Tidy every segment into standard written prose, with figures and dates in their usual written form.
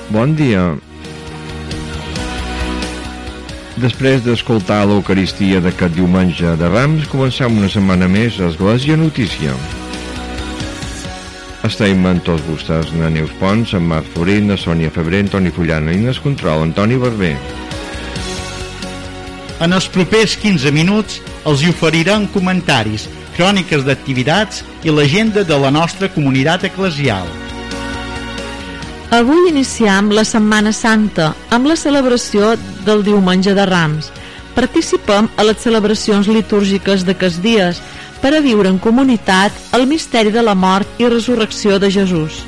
Bon dia. Després d'escoltar l'Eucaristia d'aquest diumenge de Rams, comencem una setmana més a Església Notícia. Estem amb tots vostès, na Neus Pons, en Marc Florit, na Sònia Febrer, Antoni Fullana i en control, Antoni Barber. En els propers 15 minuts els hi oferirem comentaris, cròniques d'activitats i l'agenda de la nostra comunitat eclesial. Avui iniciem la Setmana Santa amb la celebració del Diumenge de Rams. Participem a les celebracions litúrgiques d'aquests dies per a viure en comunitat el misteri de la mort i resurrecció de Jesús.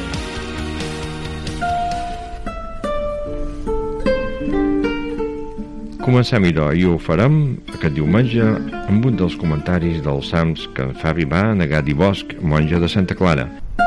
Comencem, idò, i ho farem aquest diumenge amb un dels comentaris dels Salms que ens fa arribar en Gadi Bosch, monja de Santa Clara.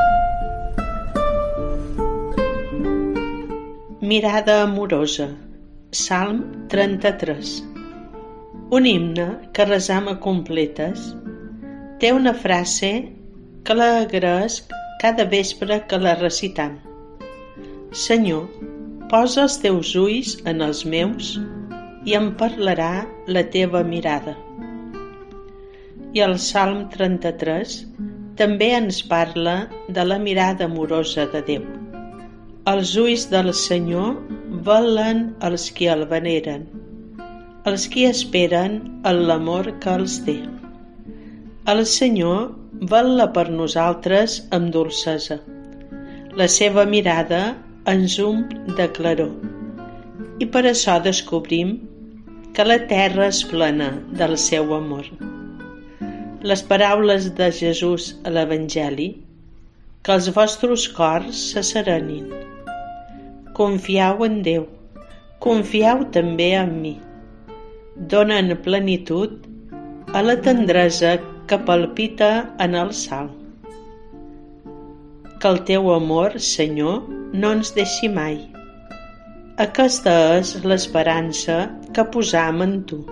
Mirada amorosa, Salm 33. Un himne que resam a completes. Té una frase que la agraesc cada vespre que la recitam. Senyor, posa els teus ulls en els meus i em parlarà la teva mirada. I el Salm 33 també ens parla de la mirada amorosa de Déu. Els ulls del Senyor velen els qui el veneren, els qui esperen en l'amor que els té. El Senyor vel·la per nosaltres amb dolcesa. La seva mirada ens omple de claror. I per això descobrim que la terra és plena del seu amor. Les paraules de Jesús a l'Evangeli, que els vostres cors se serenin. Confieu en Déu, confieu també en mi. Donen plenitud a la tendresa que palpita en el salm. Que el teu amor, Senyor, no ens deixi mai. Aquesta és l'esperança que posam en tu.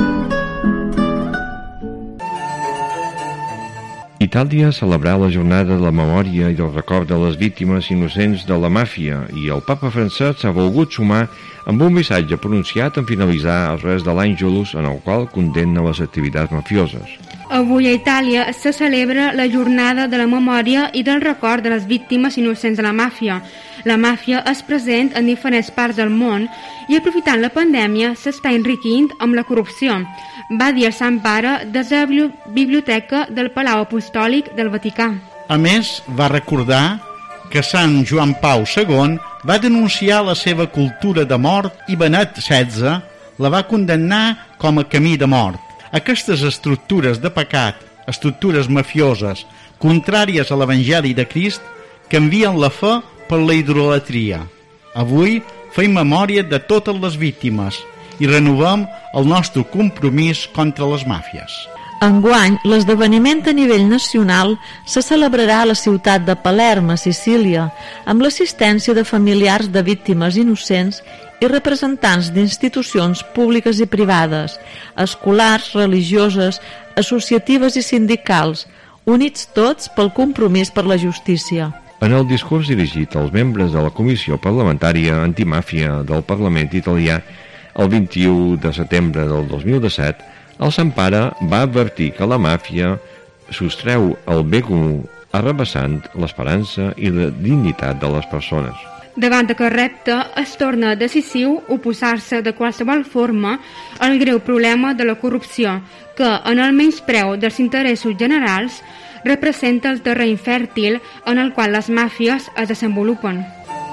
Itàlia ha celebrat la jornada de la memòria i del record de les víctimes innocents de la màfia i el papa francès s'ha volgut sumar amb un missatge pronunciat en finalitzar el res de l'Àngelus en el qual condemna les activitats mafioses. Avui a Itàlia se celebra la jornada de la memòria i del record de les víctimes innocents de la màfia. La màfia és present en diferents parts del món i aprofitant la pandèmia s'està enriquint amb la corrupció, va dir el Sant Pare des de la biblioteca del Palau Apostòlic del Vaticà. A més, va recordar que Sant Joan Pau II va denunciar la seva cultura de mort i Benet XVI la va condemnar com a camí de mort. Aquestes estructures de pecat, estructures mafioses, contràries a l'Evangeli de Crist, canvien la fe per la idolatria. Avui fem memòria de totes les víctimes i renovem el nostre compromís contra les màfies. Enguany, l'esdeveniment a nivell nacional se celebrarà a la ciutat de Palerm, a Sicília, amb l'assistència de familiars de víctimes innocents i representants d'institucions públiques i privades, escolars, religioses, associatives i sindicals, units tots pel compromís per la justícia. En el discurs dirigit als membres de la Comissió Parlamentària Antimàfia del Parlament italià el 21 de setembre del 2017, el Sant Pare va advertir que la màfia sostreu el bé comú arrabassant l'esperança i la dignitat de les persones. Davant d'aquest repte es torna decisiu oposar-se de qualsevol forma al greu problema de la corrupció que, en el menyspreu dels interessos generals, representa el terreny fèrtil en el qual les màfies es desenvolupen.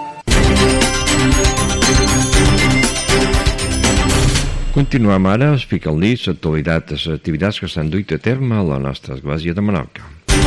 Continuem ara explicant-los l'actualitat de les activitats que s'han duit a terme a la nostra església de Menorca.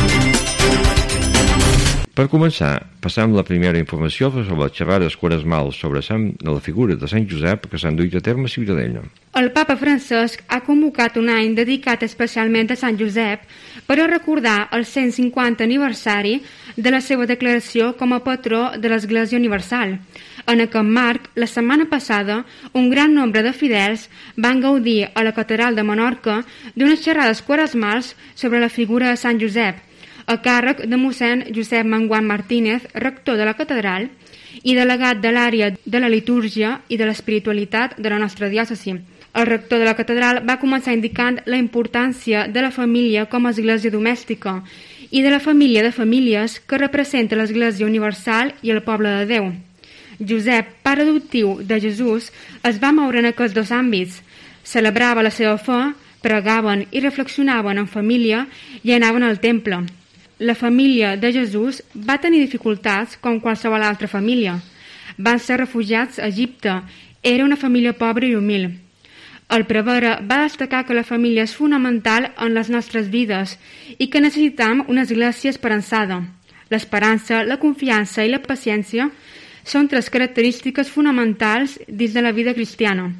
Per començar, passam la primera informació sobre les xerrades quaresmals sobre la figura de Sant Josep que s'han duit a terme a Ciutadella. El papa Francesc ha convocat un any dedicat especialment a Sant Josep per a recordar el 150 aniversari de la seva declaració com a patró de l'Església Universal. En aquest marc, la setmana passada, un gran nombre de fidels van gaudir a la Catedral de Menorca d'unes xerrades quaresmals sobre la figura de Sant Josep. a càrrec de mossèn Josep Manguant Martínez, rector de la catedral i delegat de l'àrea de la litúrgia i de l'espiritualitat de la nostra diòcesi. El rector de la catedral va començar indicant la importància de la família com a església domèstica i de la família de famílies que representa l'església universal i el poble de Déu. Josep, pare adoptiu de Jesús, es va moure en aquests dos àmbits. Celebrava la seva fe, pregaven i reflexionaven en família i anaven al temple. La família de Jesús va tenir dificultats com qualsevol altra família. Van ser refugiats a Egipte. Era una família pobra i humil. El prevere va destacar que la família és fonamental en les nostres vides i que necessitam una església esperançada. L'esperança, la confiança i la paciència són tres característiques fonamentals dins de la vida cristiana.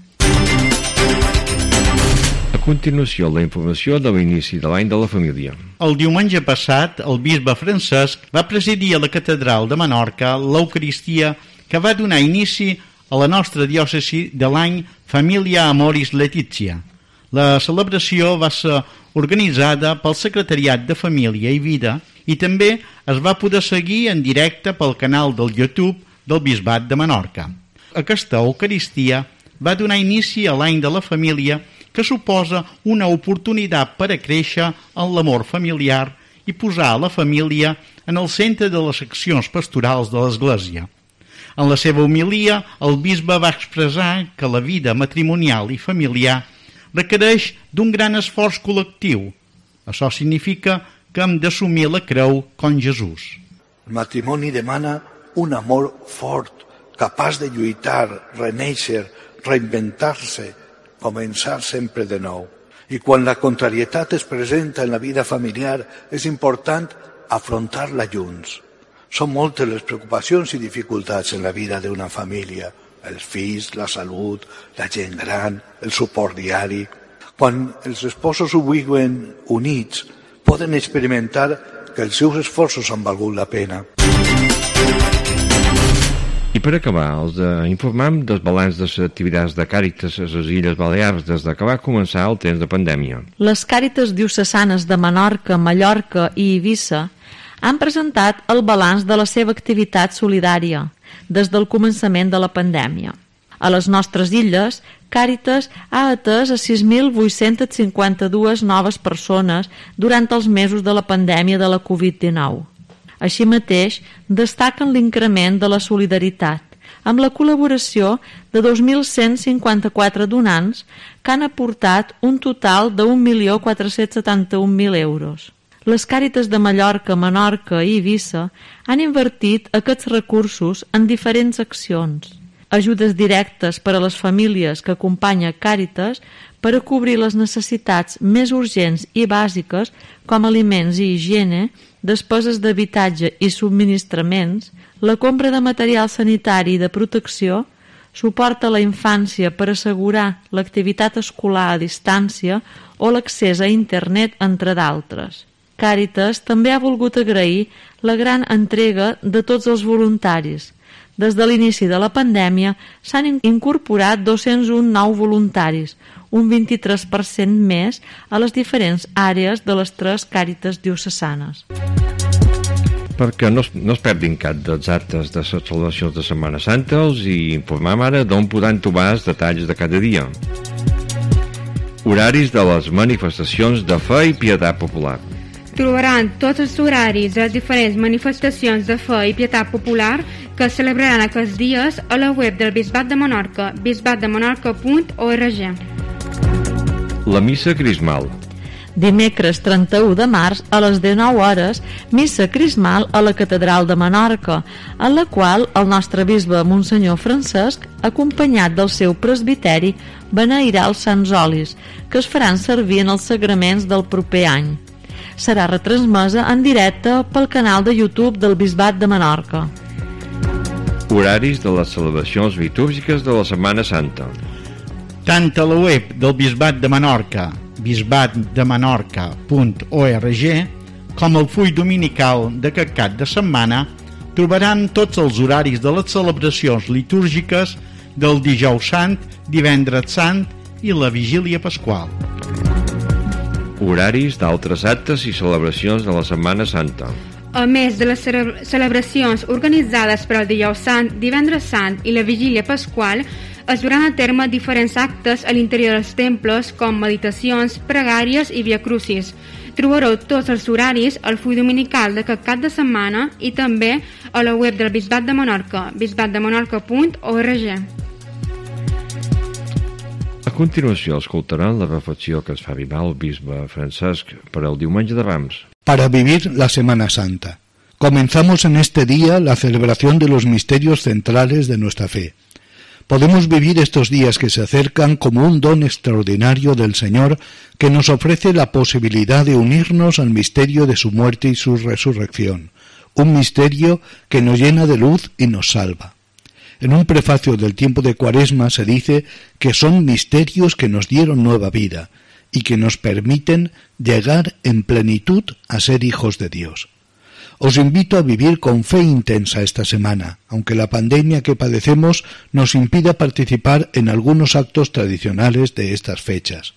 A continuació, la informació de l'inici de l'any de la família. El diumenge passat, el bisbe Francesc va presidir a la catedral de Menorca l'Eucaristia que va donar inici a la nostra diòcesi de l'any Familia Amoris Laetitia. La celebració va ser organitzada pel Secretariat de Família i Vida i també es va poder seguir en directe pel canal del YouTube del Bisbat de Menorca. Aquesta Eucaristia va donar inici a l'any de la família, que suposa una oportunitat per a créixer en l'amor familiar i posar la família en el centre de les accions pastorals de l'Església. En la seva homilia, el bisbe va expressar que la vida matrimonial i familiar requereix d'un gran esforç col·lectiu. Això significa que hem d'assumir la creu com Jesús. El matrimoni demana un amor fort, capaç de lluitar, renéixer, reinventar-se, començar sempre de nou. I quan la contrarietat es presenta en la vida familiar, és important afrontar-la junts. Són moltes les preocupacions i dificultats en la vida d'una família. Els fills, la salut, la gent gran, el suport diari. Quan els esposos ho viuen units, poden experimentar que els seus esforços han valgut la pena. I per acabar, els informem dels balanç de les activitats de Càritas a les Illes Balears des que va començar el temps de pandèmia. Les Càritas diocesanes de Menorca, Mallorca i Eivissa han presentat el balanç de la seva activitat solidària des del començament de la pandèmia. A les nostres illes, Càritas ha atès a 6.852 noves persones durant els mesos de la pandèmia de la Covid-19. Així mateix, destaquen l'increment de la solidaritat, amb la col·laboració de 2.154 donants que han aportat un total de 1.471.000 euros. Les Càritas de Mallorca, Menorca i Eivissa han invertit aquests recursos en diferents accions. Ajudes directes per a les famílies que acompanya Càritas per a cobrir les necessitats més urgents i bàsiques com aliments i higiene, despeses d'habitatge i subministraments, la compra de material sanitari i de protecció, suport a la infància per assegurar l'activitat escolar a distància o l'accés a internet, entre d'altres. Càritas també ha volgut agrair la gran entrega de tots els voluntaris. Des de l'inici de la pandèmia s'han incorporat 201 nous voluntaris, un 23% més a les diferents àrees de les 3 Càritas diocesanes. Perquè no es perdin cap dels actes de les celebracions de Setmana Santa, els informem ara d'on podran trobar els detalls de cada dia. Horaris de les manifestacions de fe i pietat popular. Trobaran tots els horaris de les diferents manifestacions de fe i pietat popular que es celebraran aquests dies a la web del Bisbat de Menorca, bisbatdemenorca.org. La missa crismal. Dimecres 31 de març a les 19 hores, missa crismal a la Catedral de Menorca, en la qual el nostre bisbe Monsenyor Francesc, acompanyat del seu presbiteri, beneirà els sants olis, que es faran servir en els sagraments del proper any. Serà retransmesa en directe pel canal de YouTube del Bisbat de Menorca. Horaris de les celebracions litúrgiques de la Setmana Santa. Tant a la web del Bisbat de Menorca, bisbatdemenorca.org, com al full dominical d'aquest cap de setmana, trobaran tots els horaris de les celebracions litúrgiques del Dijous Sant, Divendres Sant i la Vigília Pasqual. Horaris d'altres actes i celebracions de la Setmana Santa. A més de les celebracions organitzades per al Dijous Sant, Divendres Sant i la Vigília Pasqual, es duran a terme diferents actes a l'interior dels temples, com meditacions, pregàries i viacrucis. Trobareu tots els horaris al full dominical d'aquest cap de setmana i també a la web del Bisbat de Menorca, bisbatdemenorca.org. A continuació escoltaran la reflexió que es fa arribar el bisbe Francesc per al Diumenge de Rams. Para vivir la Semana Santa. Comenzamos en este día la celebración de los misterios centrales de nuestra fe. Podemos vivir estos días que se acercan como un don extraordinario del Señor que nos ofrece la posibilidad de unirnos al misterio de su muerte y su resurrección, un misterio que nos llena de luz y nos salva. En un prefacio del tiempo de Cuaresma se dice que son misterios que nos dieron nueva vida y que nos permiten llegar en plenitud a ser hijos de Dios. Os invito a vivir con fe intensa esta semana, aunque la pandemia que padecemos nos impida participar en algunos actos tradicionales de estas fechas.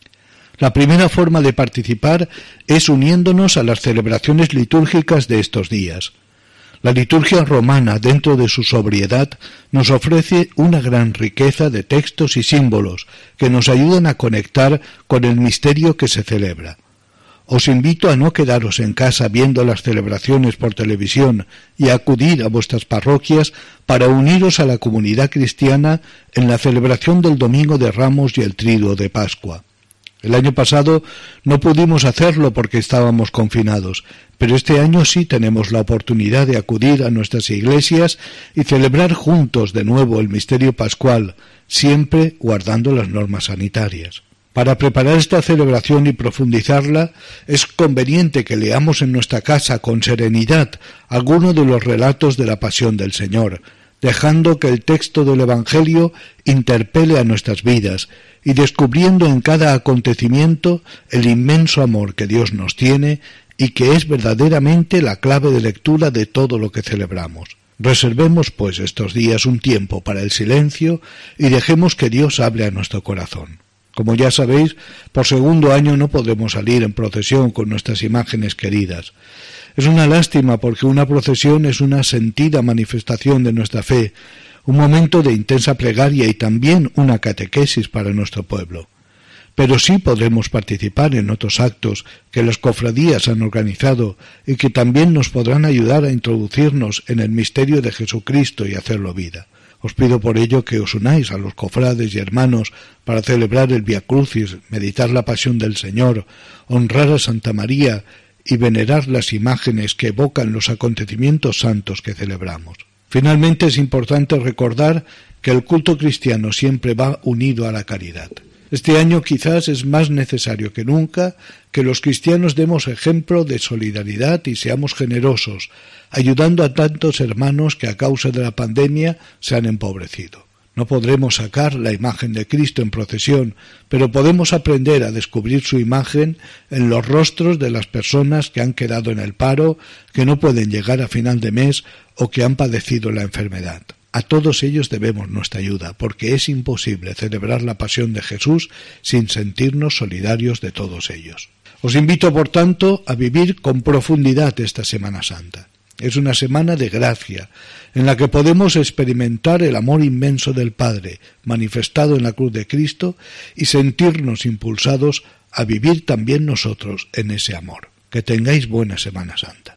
La primera forma de participar es uniéndonos a las celebraciones litúrgicas de estos días. La liturgia romana, dentro de su sobriedad, nos ofrece una gran riqueza de textos y símbolos que nos ayudan a conectar con el misterio que se celebra. Os invito a no quedaros en casa viendo las celebraciones por televisión y a acudir a vuestras parroquias para uniros a la comunidad cristiana en la celebración del Domingo de Ramos y el Triduo de Pascua. El año pasado no pudimos hacerlo porque estábamos confinados, pero este año sí tenemos la oportunidad de acudir a nuestras iglesias y celebrar juntos de nuevo el misterio pascual, siempre guardando las normas sanitarias. Para preparar esta celebración y profundizarla, es conveniente que leamos en nuestra casa con serenidad alguno de los relatos de la pasión del Señor, dejando que el texto del Evangelio interpele a nuestras vidas y descubriendo en cada acontecimiento el inmenso amor que Dios nos tiene y que es verdaderamente la clave de lectura de todo lo que celebramos. Reservemos, pues, estos días un tiempo para el silencio y dejemos que Dios hable a nuestro corazón. Como ya sabéis, por segundo año no podremos salir en procesión con nuestras imágenes queridas. Es una lástima porque una procesión es una sentida manifestación de nuestra fe, un momento de intensa plegaria y también una catequesis para nuestro pueblo. Pero sí podremos participar en otros actos que las cofradías han organizado y que también nos podrán ayudar a introducirnos en el misterio de Jesucristo y hacerlo vida. Os pido por ello que os unáis a los cofrades y hermanos para celebrar el Vía Crucis, meditar la pasión del Señor, honrar a Santa María y venerar las imágenes que evocan los acontecimientos santos que celebramos. Finalmente es importante recordar que el culto cristiano siempre va unido a la caridad. Este año quizás es más necesario que nunca que los cristianos demos ejemplo de solidaridad y seamos generosos, ayudando a tantos hermanos que a causa de la pandemia se han empobrecido. No podremos sacar la imagen de Cristo en procesión, pero podemos aprender a descubrir su imagen en los rostros de las personas que han quedado en el paro, que no pueden llegar a final de mes o que han padecido la enfermedad. A todos ellos debemos nuestra ayuda, porque es imposible celebrar la pasión de Jesús sin sentirnos solidarios de todos ellos. Os invito, por tanto, a vivir con profundidad esta Semana Santa. Es una semana de gracia, en la que podemos experimentar el amor inmenso del Padre, manifestado en la cruz de Cristo, y sentirnos impulsados a vivir también nosotros en ese amor. Que tengáis buena Semana Santa.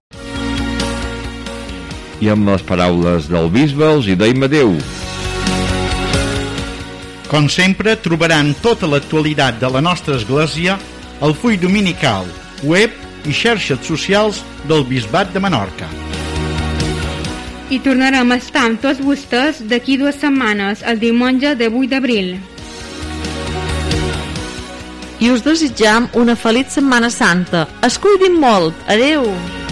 I amb les paraules del bisbe els hi deim adeu. Com sempre, trobaran tota l'actualitat de la nostra església al full dominical, web i xarxes socials del Bisbat de Menorca. I tornarem a estar amb tots vostès d'aquí 2 setmanes, el diumenge de 8 d'abril. I us desitjam una feliç Setmana Santa. Es cuidin molt. Adeu!